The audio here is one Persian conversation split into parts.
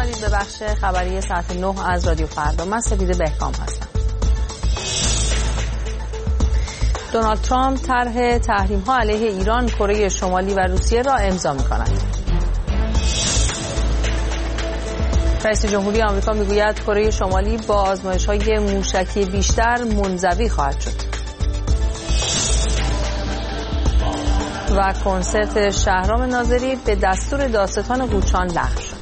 آمدید به بخش خبری ساعت 9 از رادیو فردا. من سپیده بهکام هستم. دونالد ترامپ طرح تحریم‌ها علیه ایران، کره شمالی و روسیه را امضا می‌کند. رئیس جمهوری آمریکا می‌گوید کره شمالی با آزمایش‌های موشکی بیشتر منزوی خواهد شد. و کنسرت شهرام ناظری به دستور دادستان قوچان لغو شد.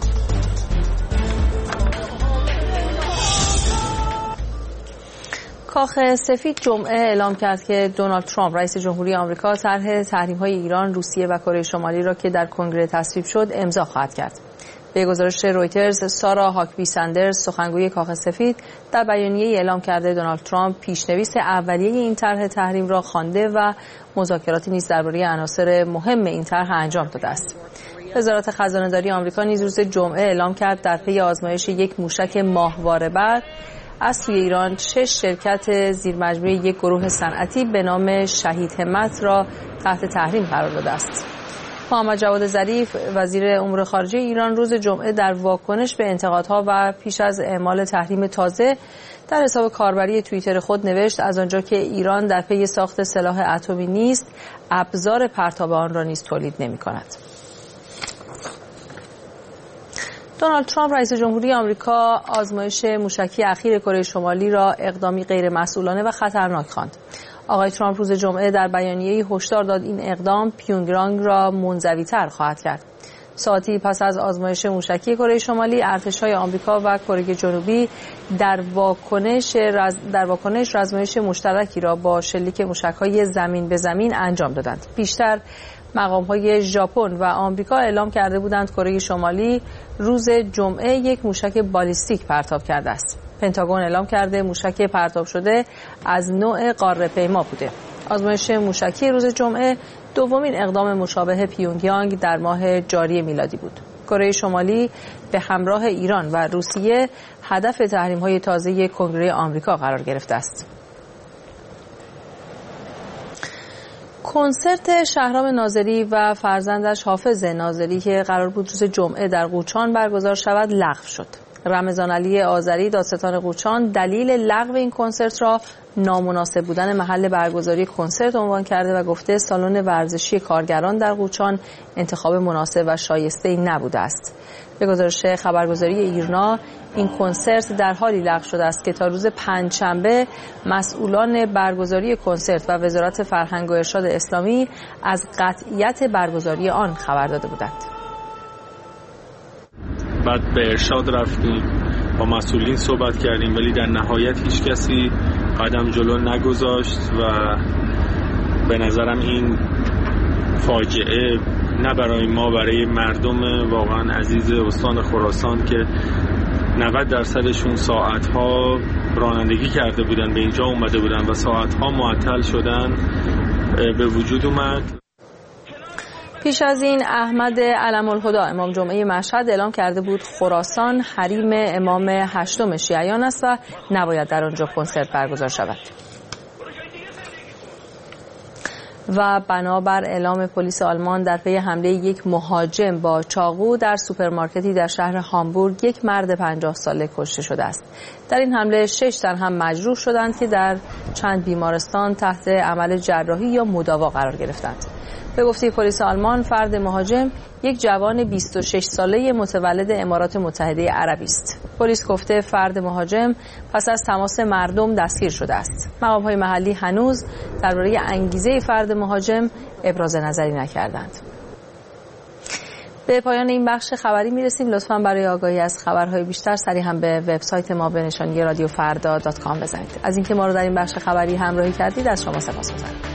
کاخ سفید جمعه اعلام کرد که دونالد ترامپ رئیس جمهوری آمریکا طرح تحریم‌های ایران، روسیه و کره شمالی را که در کنگره تصویب شد امضا خواهد کرد. به گزارش رویترز، سارا هاکبی سندرز، سخنگوی کاخ سفید، در بیانیه‌ای اعلام کرده دونالد ترامپ پیشنویس اولیه این طرح تحریم را خوانده و مذاکراتی نیز درباره عناصر مهم این طرح انجام داده است. وزارت خزانه‌داری آمریکا نیز روز جمعه اعلام کرد در پی آزمایش یک موشک ماهواره بر از سوی ایران 6 شرکت زیرمجموعه یک گروه صنعتی به نام شهید همت را تحت تحریم قرار داده است. محمد جواد ظریف وزیر امور خارجه ایران روز جمعه در واکنش به انتقادها و پیش از اعمال تحریم تازه در حساب کاربری توییتر خود نوشت از آنجا که ایران در پی ساخت سلاح اتمی نیست، ابزار پرتاب آن را نیز تولید نمی‌کند. دونالد ترامپ رئیس جمهوری آمریکا آزمایش موشکی اخیر کره شمالی را اقدامی غیرمسئولانه و خطرناک خواند. آقای ترامپ روز جمعه در بیانیه‌ای هشدار داد این اقدام پیونگیانگ را منزوی‌تر خواهد کرد. ساعتی پس از آزمایش موشکی کره شمالی، ارتش‌های آمریکا و کره جنوبی در واکنش آزمایش مشترکی را با شلیک موشک‌های زمین به زمین انجام دادند. پیشتر مقام‌های ژاپن و آمریکا اعلام کرده بودند کره شمالی روز جمعه یک موشک بالیستیک پرتاب کرده است. پنتاگون اعلام کرده موشک پرتاب شده از نوع قاره‌پیما بوده. آزمایش موشکی روز جمعه دومین اقدام مشابه پیونگیانگ در ماه جاری میلادی بود. کره شمالی به همراه ایران و روسیه هدف تحریم‌های تازه کنگره آمریکا قرار گرفته است. کنسرت شهرام ناظری و فرزندش حافظ ناظری که قرار بود روز جمعه در قوچان برگزار شود لغو شد. رمضان علی آذری دادستان قوچان دلیل لغو این کنسرت را نامناسب بودن محل برگزاری کنسرت عنوان کرده و گفته سالن ورزشی کارگران در قوچان انتخاب مناسب و شایسته‌ای نبوده است. به گزارش خبرگزاری ایرنا این کنسرت در حالی لغو شده است که تا روز پنجشنبه مسئولان برگزاری کنسرت و وزارت فرهنگ و ارشاد اسلامی از قطعیت برگزاری آن خبر داده بودند. بعد به ارشاد رفتیم، با مسئولین صحبت کردیم، ولی در نهایت هیچ کسی قدم جلو نگذاشت و به نظرم این فاجعه نه برای ما، برای مردم واقعا عزیز استان خراسان که 90% ساعتها رانندگی کرده بودن، به اینجا اومده بودن و ساعتها معطل شدن، به وجود اومد. پیش از این احمد علم الهدا امام جمعه مشهد اعلام کرده بود خراسان حریم امام هشتم شیعیان است و نباید در آنجا کنسرت برگزار شود. و بنابر اعلام پلیس آلمان در پی حمله یک مهاجم با چاقو در سوپرمارکتی در شهر هامبورگ یک مرد 50 ساله کشته شده است. در این حمله 6 تن هم مجروح شدند که در چند بیمارستان تحت عمل جراحی یا مداوا قرار گرفتند. به گفته پلیس آلمان فرد مهاجم یک جوان 26 ساله متولد امارات متحده عربی است. پلیس گفته فرد مهاجم پس از تماس مردم دستگیر شده است. مقام‌های محلی هنوز درباره انگیزه فرد مهاجم ابراز نظری نکردند. به پایان این بخش خبری میرسیم. لطفاً برای آگاهی از خبرهای بیشتر سریع هم به وبسایت ما به نشانی رادیوفردا.com بزنید. از اینکه ما رو در این بخش خبری همراهی کردید از شما سپاسگزارم.